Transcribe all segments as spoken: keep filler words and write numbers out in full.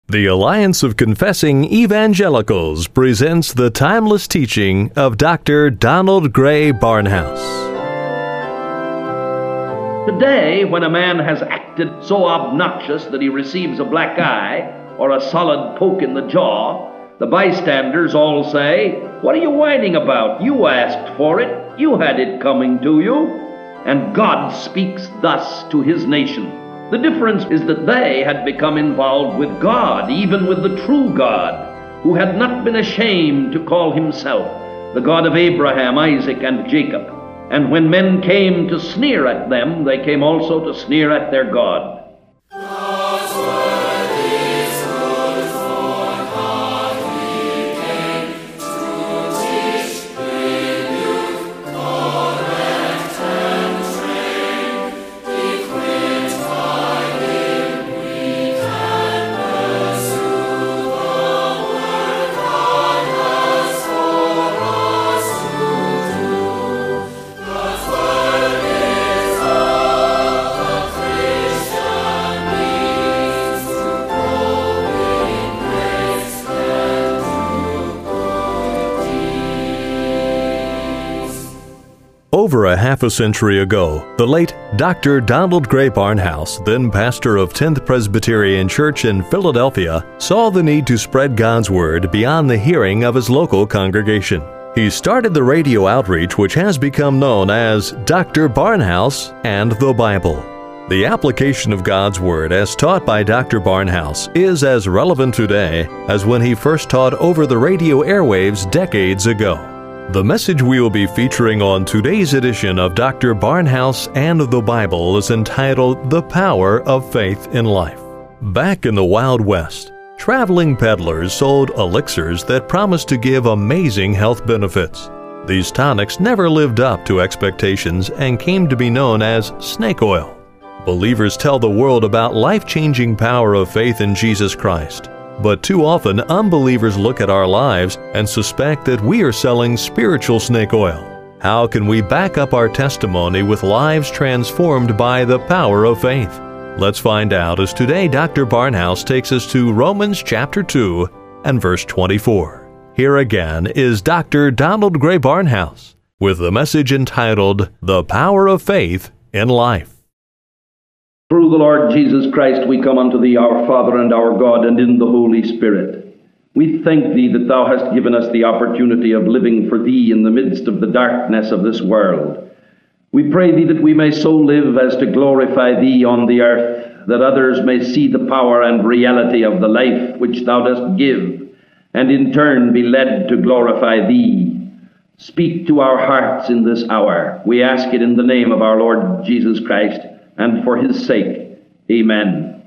The Alliance of Confessing Evangelicals presents the timeless teaching of Doctor Donald Grey Barnhouse. Today, when a man has acted so obnoxious that he receives a black eye or a solid poke in the jaw, the bystanders all say, "What are you whining about? You asked for it. You had it coming to you." And God speaks thus to his nation. The difference is that they had become involved with God, even with the true God, who had not been ashamed to call himself the God of Abraham, Isaac, and Jacob. And when men came to sneer at them, they came also to sneer at their God. Over a half a century ago, the late Doctor Donald Grey Barnhouse, then pastor of tenth Presbyterian Church in Philadelphia, saw the need to spread God's Word beyond the hearing of his local congregation. He started the radio outreach which has become known as Doctor Barnhouse and the Bible. The application of God's Word as taught by Doctor Barnhouse is as relevant today as when he first taught over the radio airwaves decades ago. The message we will be featuring on today's edition of Doctor Barnhouse and the Bible is entitled The Power of Faith in Life. Back in the Wild West, traveling peddlers sold elixirs that promised to give amazing health benefits. These tonics never lived up to expectations and came to be known as snake oil. Believers tell the world about life-changing power of faith in Jesus Christ. But too often, unbelievers look at our lives and suspect that we are selling spiritual snake oil. How can we back up our testimony with lives transformed by the power of faith? Let's find out as today Doctor Barnhouse takes us to Romans chapter two and verse twenty-four. Here again is Doctor Donald Grey Barnhouse with the message entitled The Power of Faith in Life. Through the Lord Jesus Christ we come unto thee, our Father and our God, and in the Holy Spirit. We thank thee that thou hast given us the opportunity of living for thee in the midst of the darkness of this world. We pray thee that we may so live as to glorify thee on the earth, that others may see the power and reality of the life which thou dost give, and in turn be led to glorify thee. Speak to our hearts in this hour. We ask it in the name of our Lord Jesus Christ, and for his sake, amen.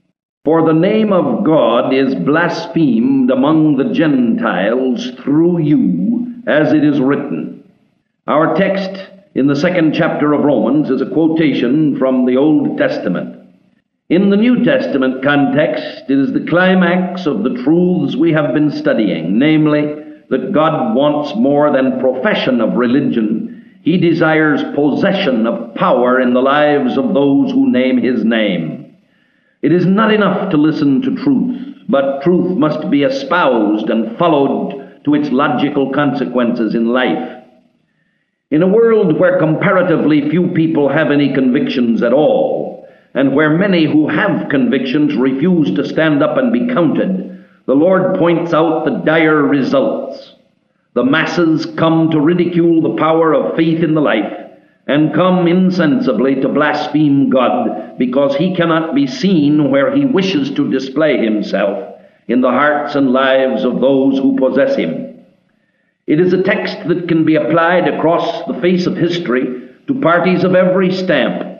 For the name of God is blasphemed among the Gentiles through you, as it is written. Our text in the second chapter of Romans is a quotation from the Old Testament. In the New Testament context, it is the climax of the truths we have been studying, namely, that God wants more than profession of religion. He desires possession of power in the lives of those who name his name. It is not enough to listen to truth, but truth must be espoused and followed to its logical consequences in life. In a world where comparatively few people have any convictions at all, and where many who have convictions refuse to stand up and be counted, the Lord points out the dire results. The masses come to ridicule the power of faith in the life, and come insensibly to blaspheme God because he cannot be seen where he wishes to display himself in the hearts and lives of those who possess him. It is a text that can be applied across the face of history to parties of every stamp.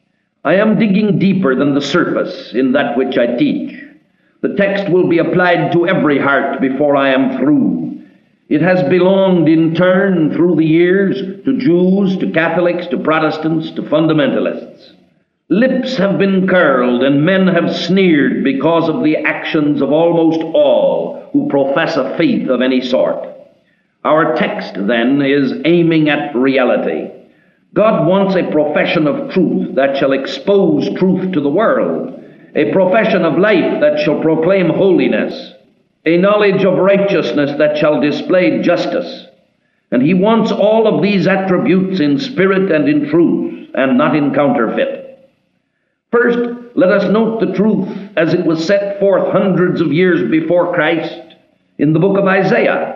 I am digging deeper than the surface in that which I teach. The text will be applied to every heart before I am through. It has belonged in turn through the years to Jews, to Catholics, to Protestants, to fundamentalists. Lips have been curled and men have sneered because of the actions of almost all who profess a faith of any sort. Our text, then, is aiming at reality. God wants a profession of truth that shall expose truth to the world. a profession of life that shall proclaim holiness, a knowledge of righteousness that shall display justice. And he wants all of these attributes in spirit and in truth, and not in counterfeit. First, let us note the truth as it was set forth hundreds of years before Christ in the book of Isaiah.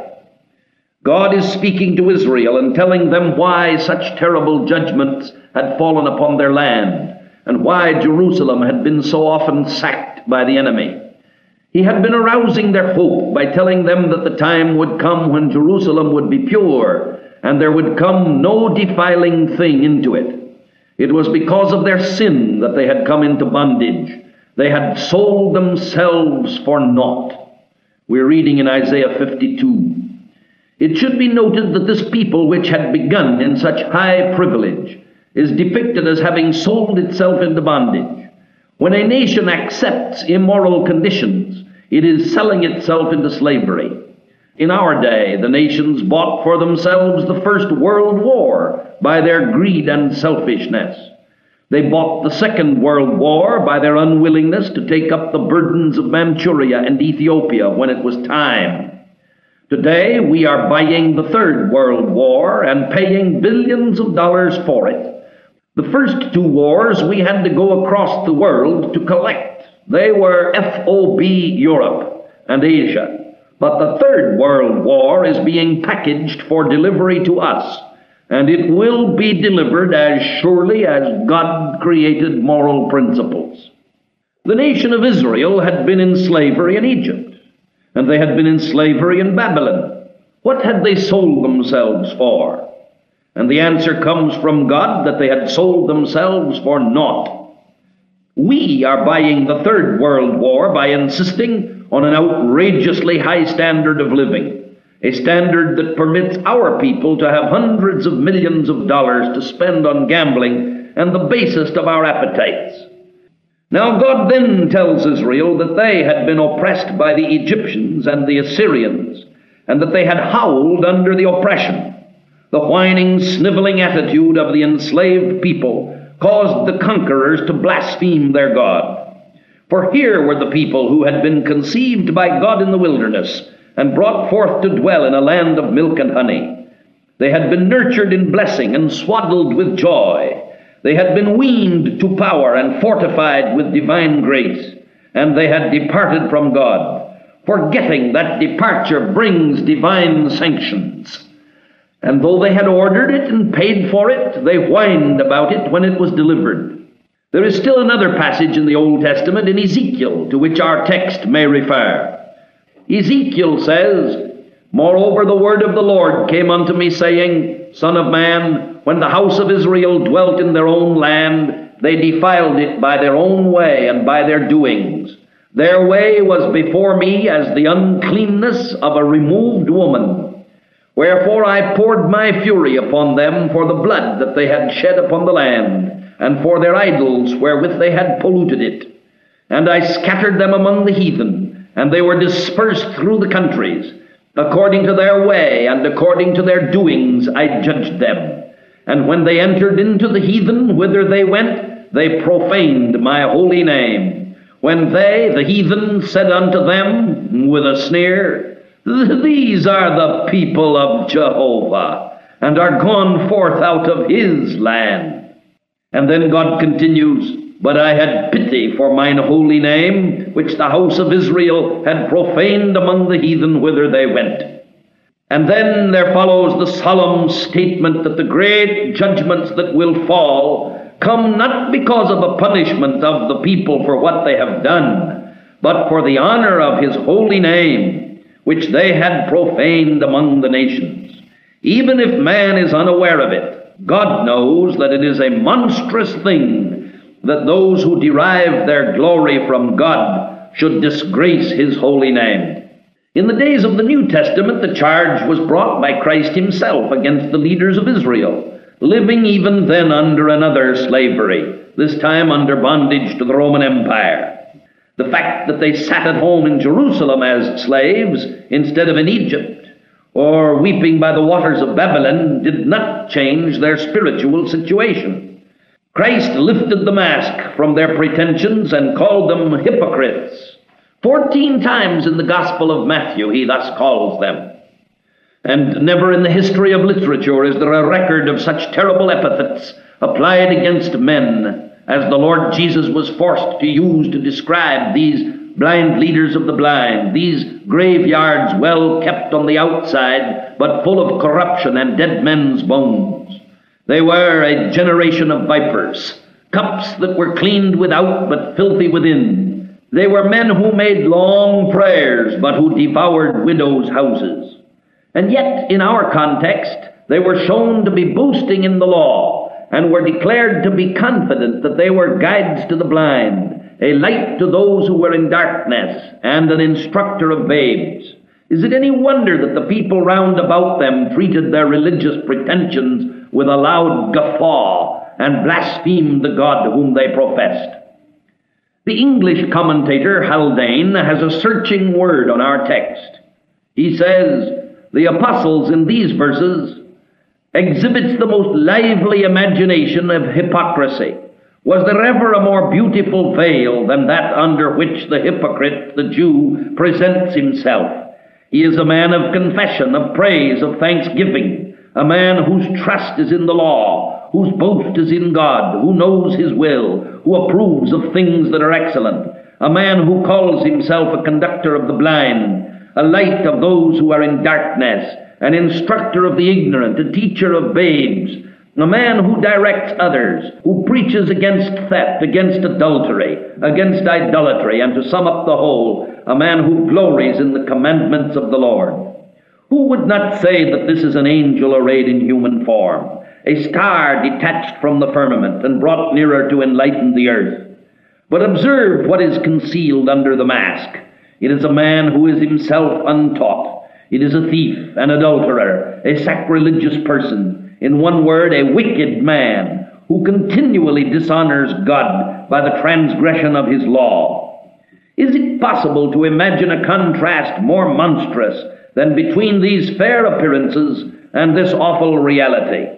God is speaking to Israel and telling them why such terrible judgments had fallen upon their land, and why Jerusalem had been so often sacked by the enemy. He had been arousing their hope by telling them that the time would come when Jerusalem would be pure, and there would come no defiling thing into it. It was because of their sin that they had come into bondage. They had sold themselves for naught. We're reading in Isaiah fifty-two. It should be noted that this people, which had begun in such high privilege, is depicted as having sold itself into bondage. When a nation accepts immoral conditions, it is selling itself into slavery. In our day, the nations bought for themselves the First World War by their greed and selfishness. They bought the Second World War by their unwillingness to take up the burdens of Manchuria and Ethiopia when it was time. Today, we are buying the Third World War and paying billions of dollars for it. The first two wars we had to go across the world to collect. They were F O B Europe and Asia. But the Third World War is being packaged for delivery to us, and it will be delivered as surely as God created moral principles. The nation of Israel had been in slavery in Egypt, and they had been in slavery in Babylon. What had they sold themselves for? And the answer comes from God that they had sold themselves for naught. We are buying the Third World War by insisting on an outrageously high standard of living, a standard that permits our people to have hundreds of millions of dollars to spend on gambling and the basest of our appetites. Now God then tells Israel that they had been oppressed by the Egyptians and the Assyrians, and that they had howled under the oppression. The whining, sniveling attitude of the enslaved people caused the conquerors to blaspheme their God. For here were the people who had been conceived by God in the wilderness and brought forth to dwell in a land of milk and honey. They had been nurtured in blessing and swaddled with joy. They had been weaned to power and fortified with divine grace, and they had departed from God, forgetting that departure brings divine sanctions. And though they had ordered it and paid for it, they whined about it when it was delivered. There is still another passage in the Old Testament, in Ezekiel, to which our text may refer. Ezekiel says, "Moreover the word of the Lord came unto me, saying, Son of man, when the house of Israel dwelt in their own land, they defiled it by their own way and by their doings. Their way was before me as the uncleanness of a removed woman. Wherefore I poured my fury upon them for the blood that they had shed upon the land, and for their idols wherewith they had polluted it. And I scattered them among the heathen, and they were dispersed through the countries. According to their way and according to their doings I judged them. And when they entered into the heathen whither they went, they profaned my holy name. When they, the heathen, said unto them with a sneer, These are the people of Jehovah, and are gone forth out of his land. And then God continues, But I had pity for mine holy name, which the house of Israel had profaned among the heathen whither they went. And then there follows the solemn statement that the great judgments that will fall come not because of a punishment of the people for what they have done, but for the honor of his holy name, which they had profaned among the nations. Even if man is unaware of it, God knows that it is a monstrous thing that those who derive their glory from God should disgrace his holy name. In the days of the New Testament, the charge was brought by Christ himself against the leaders of Israel, living even then under another slavery, this time under bondage to the Roman Empire. The fact that they sat at home in Jerusalem as slaves instead of in Egypt, or weeping by the waters of Babylon, did not change their spiritual situation. Christ lifted the mask from their pretensions and called them hypocrites. Fourteen times in the Gospel of Matthew he thus calls them. And never in the history of literature is there a record of such terrible epithets applied against men as the Lord Jesus was forced to use to describe these blind leaders of the blind, these graveyards well kept on the outside, but full of corruption and dead men's bones. They were a generation of vipers, cups that were cleaned without but filthy within. They were men who made long prayers, but who devoured widows' houses. And yet, in our context, they were shown to be boasting in the law, and were declared to be confident that they were guides to the blind, a light to those who were in darkness, and an instructor of babes. Is it any wonder that the people round about them treated their religious pretensions with a loud guffaw and blasphemed the God whom they professed? The English commentator Haldane has a searching word on our text. He says, the apostles in these verses exhibits the most lively imagination of hypocrisy. Was there ever a more beautiful veil than that under which the hypocrite, the Jew, presents himself? He is a man of confession, of praise, of thanksgiving, a man whose trust is in the law, whose boast is in God, who knows his will, who approves of things that are excellent, a man who calls himself a conductor of the blind, a light of those who are in darkness, an instructor of the ignorant, a teacher of babes, a man who directs others, who preaches against theft, against adultery, against idolatry, and to sum up the whole, a man who glories in the commandments of the Lord. Who would not say that this is an angel arrayed in human form, a star detached from the firmament and brought nearer to enlighten the earth? But observe what is concealed under the mask. It is a man who is himself untaught. It is a thief, an adulterer, a sacrilegious person, in one word, a wicked man, who continually dishonors God by the transgression of his law. Is it possible to imagine a contrast more monstrous than between these fair appearances and this awful reality?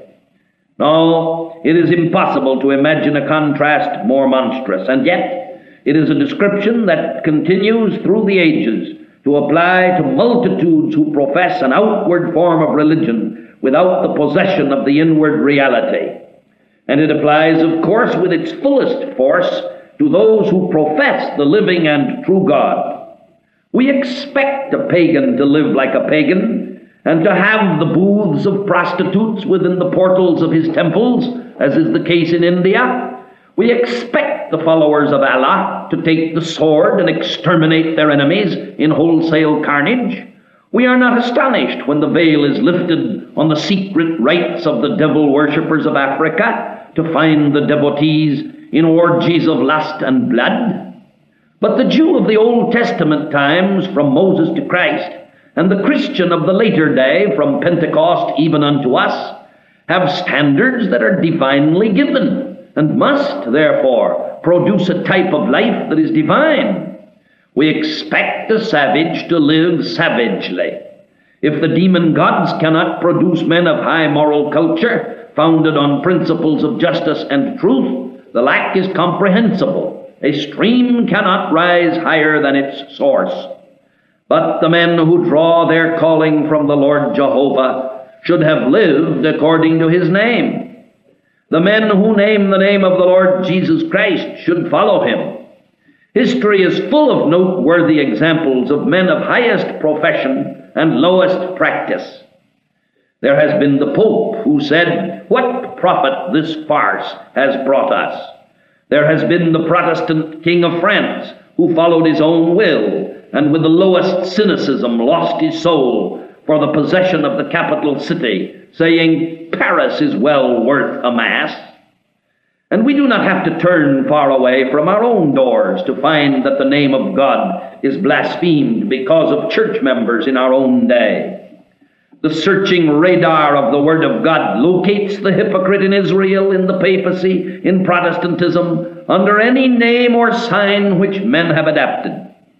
No, it is impossible to imagine a contrast more monstrous, and yet it is a description that continues through the ages to apply to multitudes who profess an outward form of religion without the possession of the inward reality. And it applies, of course, with its fullest force to those who profess the living and true God. We expect a pagan to live like a pagan and to have the booths of prostitutes within the portals of his temples, as is the case in India. We expect the followers of Allah to take the sword and exterminate their enemies in wholesale carnage. We are not astonished when the veil is lifted on the secret rites of the devil worshippers of Africa to find the devotees in orgies of lust and blood. But the Jew of the Old Testament times, from Moses to Christ, and the Christian of the later day, from Pentecost even unto us, have standards that are divinely given, and must, therefore, produce a type of life that is divine. We expect the savage to live savagely. If the demon gods cannot produce men of high moral culture, founded on principles of justice and truth, the lack is comprehensible. A stream cannot rise higher than its source. But the men who draw their calling from the Lord Jehovah should have lived according to his name. The men who name the name of the Lord Jesus Christ should follow him. History is full of noteworthy examples of men of highest profession and lowest practice. There has been the Pope who said, "What profit this farce has brought us?" There has been the Protestant King of France who followed his own will and with the lowest cynicism lost his soul for the possession of the capital city, saying, "Paris is well worth a mass." And we do not have to turn far away from our own doors to find that the name of God is blasphemed because of church members in our own day. The searching radar of the Word of God locates the hypocrite in Israel, in the papacy, in Protestantism, under any name or sign which men have adapted.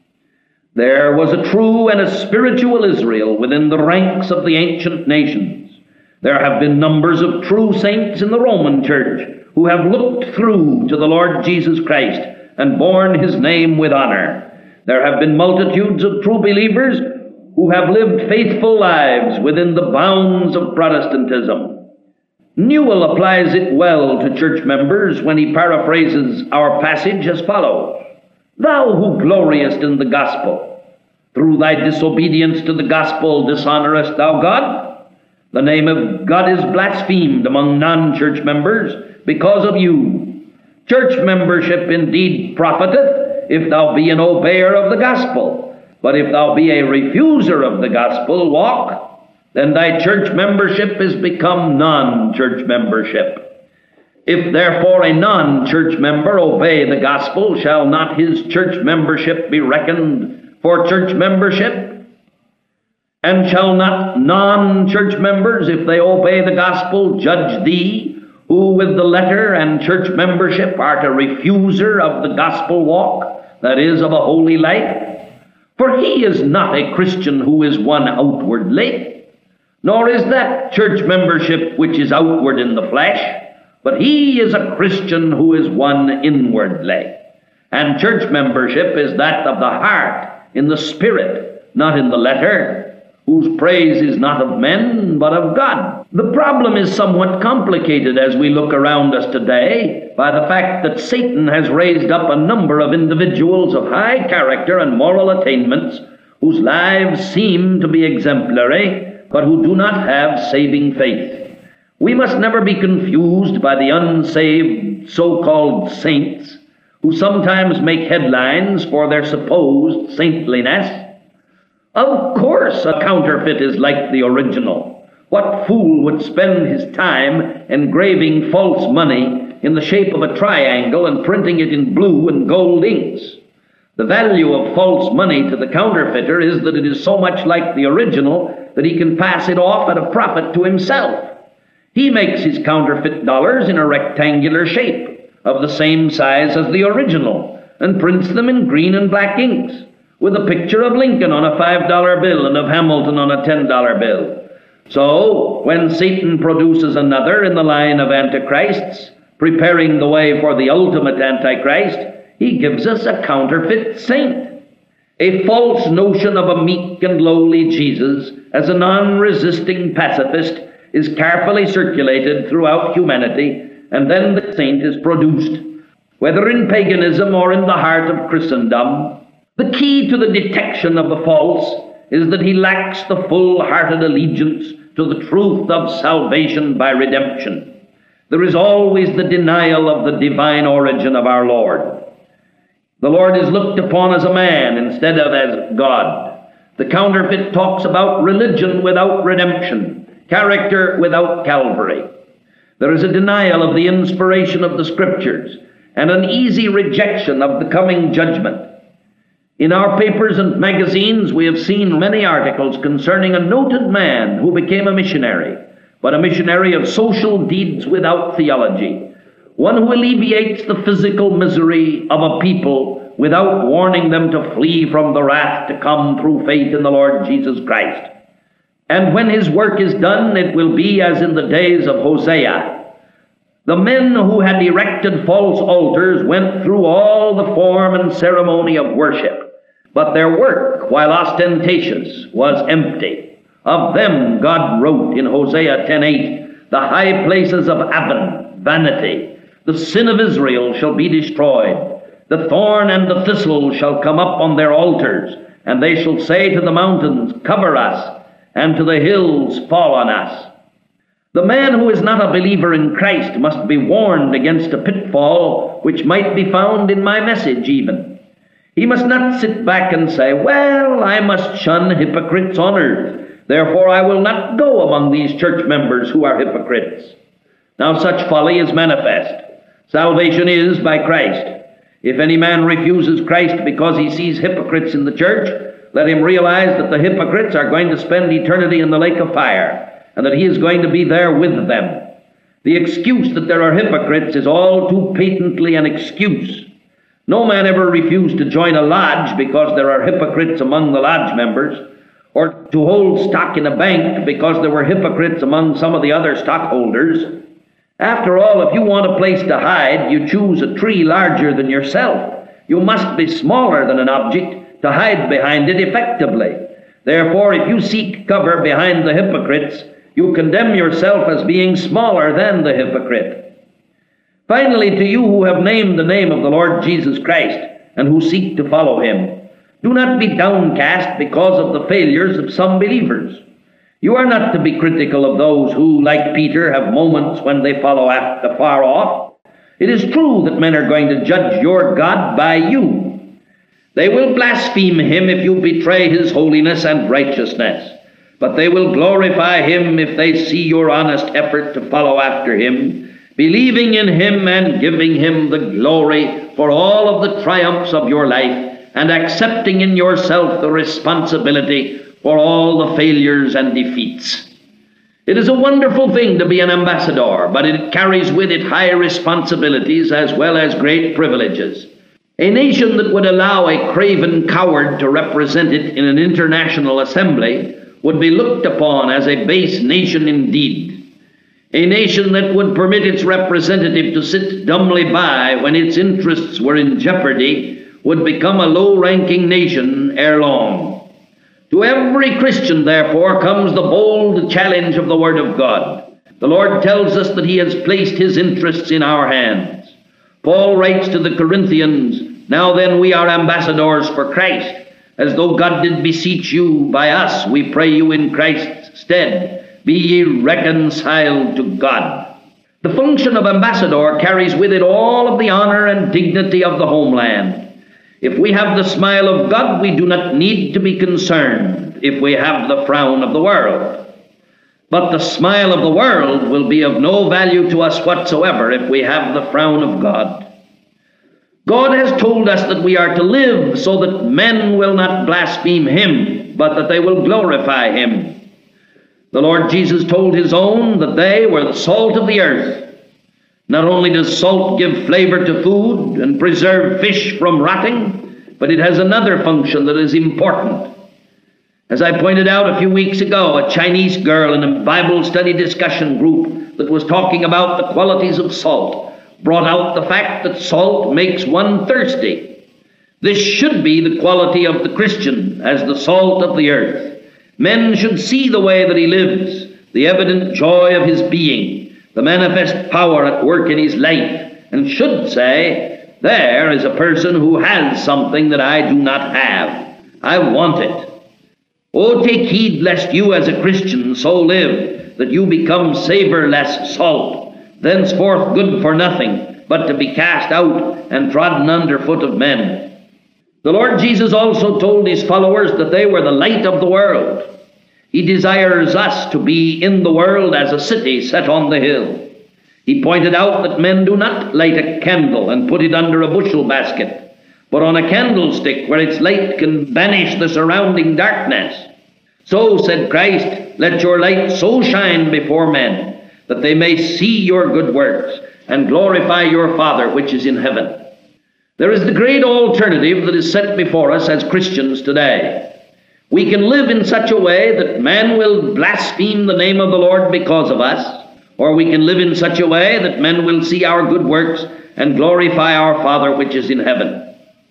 There was a true and a spiritual Israel within the ranks of the ancient nations. There have been numbers of true saints in the Roman Church who have looked through to the Lord Jesus Christ and borne his name with honor. There have been multitudes of true believers who have lived faithful lives within the bounds of Protestantism. Newell applies it well to church members when he paraphrases our passage as follows: "Thou who gloriest in the gospel, through thy disobedience to the gospel dishonorest thou God? The name of God is blasphemed among non-church members because of you. Church membership indeed profiteth, if thou be an obeyer of the gospel. But if thou be a refuser of the gospel walk, then thy church membership is become non-church membership. If therefore a non-church member obey the gospel, shall not his church membership be reckoned for church membership? And shall not non-church members, if they obey the gospel, judge thee, who with the letter and church membership art a refuser of the gospel walk, that is, of a holy life? For he is not a Christian who is one outwardly, nor is that church membership which is outward in the flesh, but he is a Christian who is one inwardly. And church membership is that of the heart, in the spirit, not in the letter, whose praise is not of men, but of God." The problem is somewhat complicated as we look around us today by the fact that Satan has raised up a number of individuals of high character and moral attainments whose lives seem to be exemplary, but who do not have saving faith. We must never be confused by the unsaved so-called saints who sometimes make headlines for their supposed saintliness. Of course, a counterfeit is like the original. What fool would spend his time engraving false money in the shape of a triangle and printing it in blue and gold inks? The value of false money to the counterfeiter is that it is so much like the original that he can pass it off at a profit to himself. He makes his counterfeit dollars in a rectangular shape of the same size as the original and prints them in green and black inks, with a picture of Lincoln on a five dollar bill and of Hamilton on a ten dollar bill. So, when Satan produces another in the line of antichrists, preparing the way for the ultimate antichrist, he gives us a counterfeit saint. A false notion of a meek and lowly Jesus as a non-resisting pacifist is carefully circulated throughout humanity, and then the saint is produced, whether in paganism or in the heart of Christendom. The key to the detection of the false is that he lacks the full-hearted allegiance to the truth of salvation by redemption. There is always the denial of the divine origin of our Lord. The Lord is looked upon as a man instead of as God. The counterfeit talks about religion without redemption, character without Calvary. There is a denial of the inspiration of the Scriptures and an easy rejection of the coming judgment. In our papers and magazines, we have seen many articles concerning a noted man who became a missionary, but a missionary of social deeds without theology, one who alleviates the physical misery of a people without warning them to flee from the wrath to come through faith in the Lord Jesus Christ. And when his work is done, it will be as in the days of Hosea. The men who had erected false altars went through all the form and ceremony of worship, but their work, while ostentatious, was empty. Of them God wrote in Hosea ten eight, "The high places of Aven, vanity. The sin of Israel shall be destroyed. The thorn and the thistle shall come up on their altars, and they shall say to the mountains, cover us, and to the hills, fall on us." The man who is not a believer in Christ must be warned against a pitfall which might be found in my message even. He must not sit back and say, "Well, I must shun hypocrites on earth, therefore I will not go among these church members who are hypocrites." Now such folly is manifest. Salvation is by Christ. If any man refuses Christ because he sees hypocrites in the church, let him realize that the hypocrites are going to spend eternity in the lake of fire, and that he is going to be there with them. The excuse that there are hypocrites is all too patently an excuse. No man ever refused to join a lodge because there are hypocrites among the lodge members, or to hold stock in a bank because there were hypocrites among some of the other stockholders. After all, if you want a place to hide, you choose a tree larger than yourself. You must be smaller than an object to hide behind it effectively. Therefore, if you seek cover behind the hypocrites, you condemn yourself as being smaller than the hypocrite. Finally, to you who have named the name of the Lord Jesus Christ and who seek to follow him, do not be downcast because of the failures of some believers. You are not to be critical of those who, like Peter, have moments when they follow after far off. It is true that men are going to judge your God by you. They will blaspheme him if you betray his holiness and righteousness, but they will glorify him if they see your honest effort to follow after him, believing in him and giving him the glory for all of the triumphs of your life, and accepting in yourself the responsibility for all the failures and defeats. It is a wonderful thing to be an ambassador, but it carries with it high responsibilities as well as great privileges. A nation that would allow a craven coward to represent it in an international assembly would be looked upon as a base nation indeed. A nation that would permit its representative to sit dumbly by when its interests were in jeopardy would become a low-ranking nation ere long. To every Christian, therefore, comes the bold challenge of the Word of God. The Lord tells us that he has placed his interests in our hands. Paul writes to the Corinthians, "Now then we are ambassadors for Christ, as though God did beseech you by us, we pray you in Christ's stead, be ye reconciled to God." The function of ambassador carries with it all of the honor and dignity of the homeland. If we have the smile of God, we do not need to be concerned if we have the frown of the world. But the smile of the world will be of no value to us whatsoever if we have the frown of God. God has told us that we are to live so that men will not blaspheme him, but that they will glorify him. The Lord Jesus told his own that they were the salt of the earth. Not only does salt give flavor to food and preserve fish from rotting, but it has another function that is important. As I pointed out a few weeks ago, a Chinese girl in a Bible study discussion group that was talking about the qualities of salt brought out the fact that salt makes one thirsty. This should be the quality of the Christian as the salt of the earth. Men should see the way that he lives, the evident joy of his being, the manifest power at work in his life, and should say, there is a person who has something that I do not have. I want it. Oh, take heed lest you as a Christian so live that you become savorless salt, thenceforth good for nothing, but to be cast out and trodden under foot of men. The Lord Jesus also told his followers that they were the light of the world. He desires us to be in the world as a city set on the hill. He pointed out that men do not light a candle and put it under a bushel basket, but on a candlestick where its light can banish the surrounding darkness. So, said Christ, let your light so shine before men that they may see your good works and glorify your Father which is in heaven. There is the great alternative that is set before us as Christians today. We can live in such a way that man will blaspheme the name of the Lord because of us, or we can live in such a way that men will see our good works and glorify our Father which is in heaven.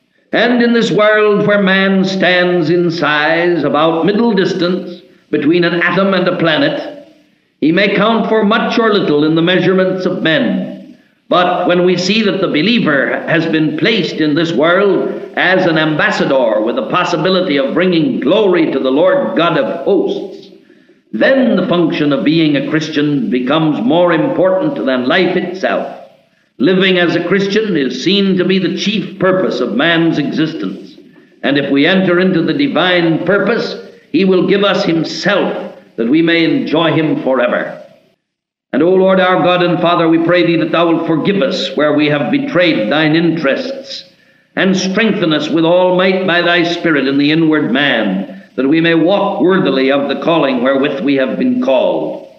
And in this world where man stands in size about middle distance between an atom and a planet, he may count for much or little in the measurements of men. But when we see that the believer has been placed in this world as an ambassador with the possibility of bringing glory to the Lord God of hosts, then the function of being a Christian becomes more important than life itself. Living as a Christian is seen to be the chief purpose of man's existence. And if we enter into the divine purpose, he will give us himself that we may enjoy him forever. And, O Lord our God and Father, we pray thee that thou wilt forgive us where we have betrayed thine interests, and strengthen us with all might by thy Spirit in the inward man, that we may walk worthily of the calling wherewith we have been called.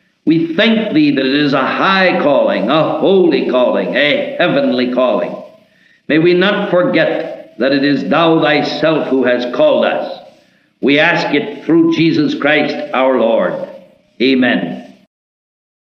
We thank thee that it is a high calling, a holy calling, a heavenly calling. May we not forget that it is thou thyself who hast called us. We ask it through Jesus Christ our Lord. Amen.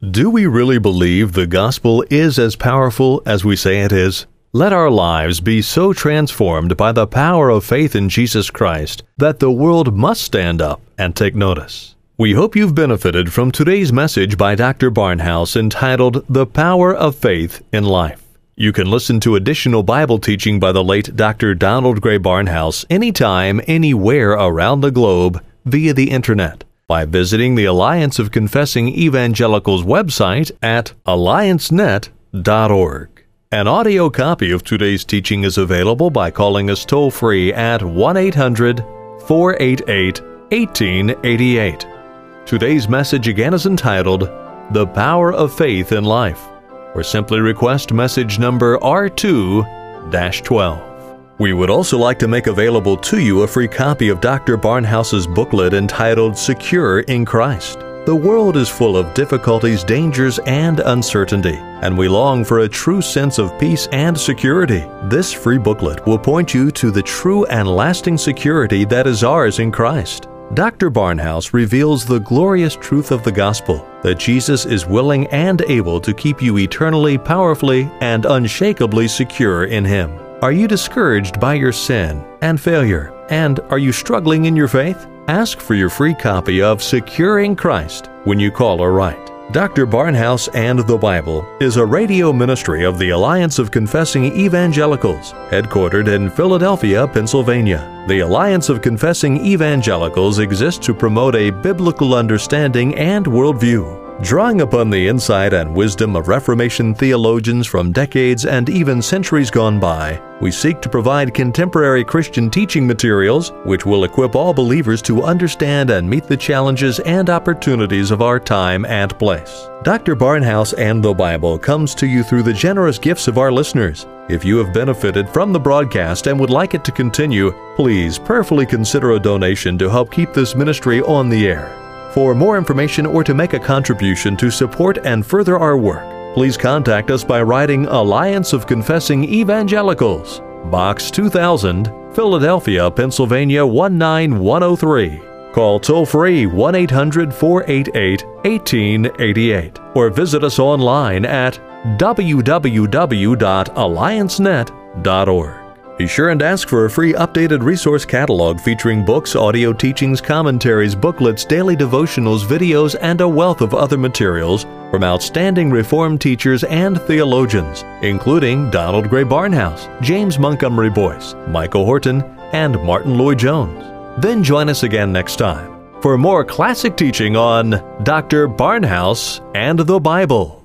Do we really believe the gospel is as powerful as we say it is? Let our lives be so transformed by the power of faith in Jesus Christ that the world must stand up and take notice. We hope you've benefited from today's message by Doctor Barnhouse entitled The Power of Faith in Life. You can listen to additional Bible teaching by the late Doctor Donald Grey Barnhouse anytime, anywhere around the globe via the Internet by visiting the Alliance of Confessing Evangelicals website at alliance net dot org. An audio copy of today's teaching is available by calling us toll-free at one eight hundred, four eight eight, one eight eight eight. Today's message again is entitled, The Power of Faith in Life, or simply request message number R two twelve. We would also like to make available to you a free copy of Doctor Barnhouse's booklet entitled Secure in Christ. The world is full of difficulties, dangers, and uncertainty, and we long for a true sense of peace and security. This free booklet will point you to the true and lasting security that is ours in Christ. Doctor Barnhouse reveals the glorious truth of the gospel, that Jesus is willing and able to keep you eternally, powerfully, and unshakably secure in Him. Are you discouraged by your sin and failure? And are you struggling in your faith? Ask for your free copy of Secure in Christ when you call or write. Doctor Barnhouse and the Bible is a radio ministry of the Alliance of Confessing Evangelicals, headquartered in Philadelphia, Pennsylvania. The Alliance of Confessing Evangelicals exists to promote a biblical understanding and worldview. Drawing upon the insight and wisdom of Reformation theologians from decades and even centuries gone by, we seek to provide contemporary Christian teaching materials which will equip all believers to understand and meet the challenges and opportunities of our time and place. Doctor Barnhouse and the Bible comes to you through the generous gifts of our listeners. If you have benefited from the broadcast and would like it to continue, please prayerfully consider a donation to help keep this ministry on the air. For more information or to make a contribution to support and further our work, please contact us by writing Alliance of Confessing Evangelicals, Box two thousand, Philadelphia, Pennsylvania one nine one oh three. Call toll-free one eight hundred, four eight eight, one eight eight eight or visit us online at w w w dot alliance net dot org. Be sure and ask for a free updated resource catalog featuring books, audio teachings, commentaries, booklets, daily devotionals, videos, and a wealth of other materials from outstanding Reformed teachers and theologians, including Donald Grey Barnhouse, James Montgomery Boyce, Michael Horton, and Martin Lloyd-Jones. Then join us again next time for more classic teaching on Doctor Barnhouse and the Bible.